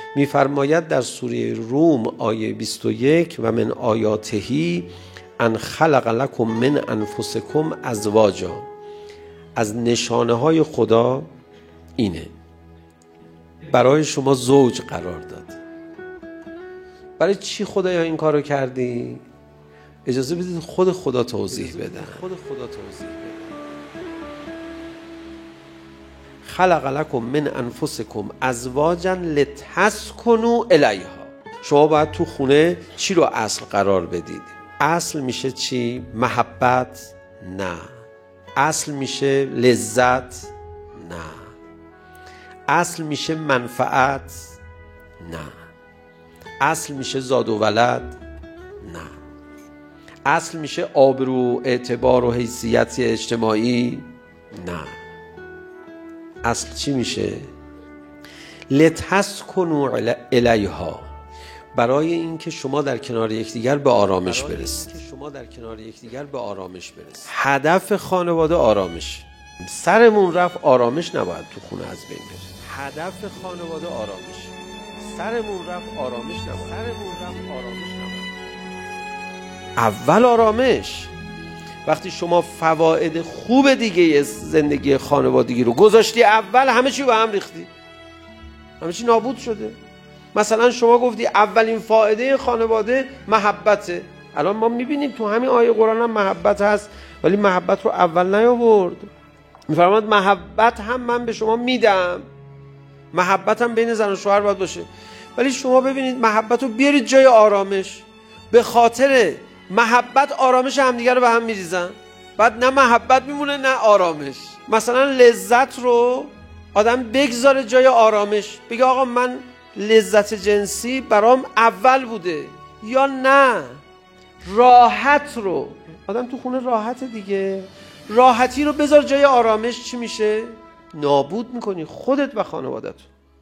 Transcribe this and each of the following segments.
می‌فرماید در سوره روم آیه 21 و من آیاتهی ان خلق لکم من انفسکم ازواجا. از نشانه های خدا اینه برای شما زوج قرار داد. برای چی خدایا این کارو کردی؟ اجازه بدید خود خدا توضیح بده. خلق لکم من انفسکم ازواجا لتسکنوا الیها. شما باید تو خونه چی رو اصل قرار بدید؟ اصل میشه چی؟ محبت؟ نه. اصل میشه لذت؟ نه. اصل میشه منفعت؟ نه. اصل میشه زاد و ولد؟ نه. اصل میشه آبرو، اعتبار و حیثیت اجتماعی؟ نه. اصل چی میشه؟ لتسکنوا الیها، برای اینکه شما در کنار یکدیگر به آرامش برسید. هدف خانواده آرامش. سرمون رفت آرامش نباید تو خونه از بین بره. هدف خانواده آرامش. سرمون رفت آرامش نباید. اول آرامش. وقتی شما فواید خوب دیگه زندگی خانوادگی رو گذاشتی اول، همه چی به هم ریختی، همه چی نابود شده. مثلا شما گفتی اولین فایده خانواده محبته. الان ما میبینیم تو همین آیه قرآن هم محبت هست، ولی محبت رو اول نیاورد. میفرماد محبت هم من به شما میدم، محبت هم بین زن و شوهر باید باشه. ولی شما ببینید محبت رو بیارید جای آرامش. به خاطر محبت آرامش همدیگر رو به هم میریزن. بعد نه محبت میمونه نه آرامش. مثلا لذت رو آدم بگذاره جای آرامش، بگه آقا من لذت جنسی برام اول بوده، یا نه راحت رو آدم تو خونه راحت دیگه، راحتی رو بذار جای آرامش. چی میشه؟ نابود میکنی خودت و خانوادت.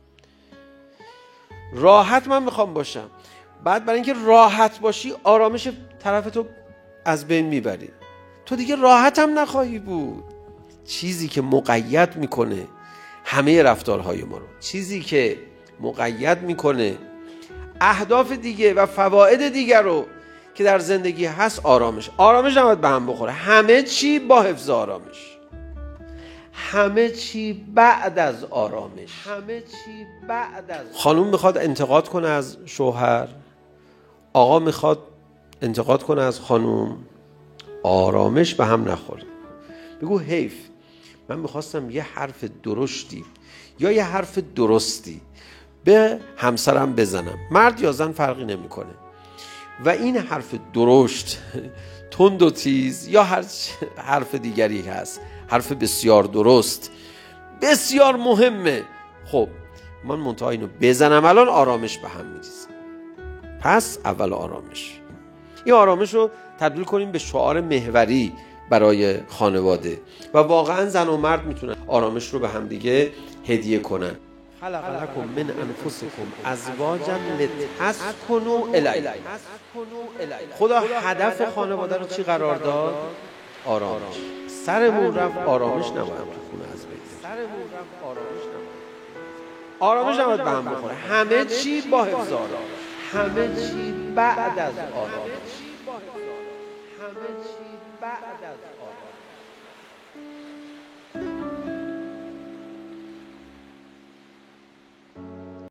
راحت من میخوام باشم، بعد برای اینکه راحت باشی آرامش طرفتو از بین میبری، تو دیگه راحت هم نخواهی بود. چیزی که مقید میکنه همه رفتارهای ما رو، چیزی که مقید میکنه اهداف دیگه و فواید دیگر رو که در زندگی هست، آرامش. آرامش نباید به هم بخوره. همه چی با حفظ آرامش، همه چی بعد از آرامش. خانوم میخواد انتقاد کنه از شوهر، آقا میخواد انتقاد کنه از خانوم، آرامش به هم نخوره. بگو حیف، من میخواستم یه حرف درشتی یا یه حرف درستی به همسرم بزنم، مرد یا زن فرقی نمیکنه، و این حرف درشت تند و تیز یا هر حرف دیگری هست، حرف بسیار درست بسیار مهمه. خب من منتها اینو بزنم الان آرامش به هم میریزه. پس اول آرامش. این آرامش رو تبدیل کنیم به شعار محوری برای خانواده و واقعا زن و مرد میتونن آرامش رو به هم دیگه هدیه کنن. خلق لکم من انفسکم ازواجا لتسکنوا الیها. خدا هدف خانواده رو چی قرار داد؟ آرامش. سرمون رفت آرامش نباید تو خونه از بین. آرامش نباید به هم بخوره. همه چی با حفظ آرامش، همه چی بعد از آرامش، همه چی بعد از آرامش.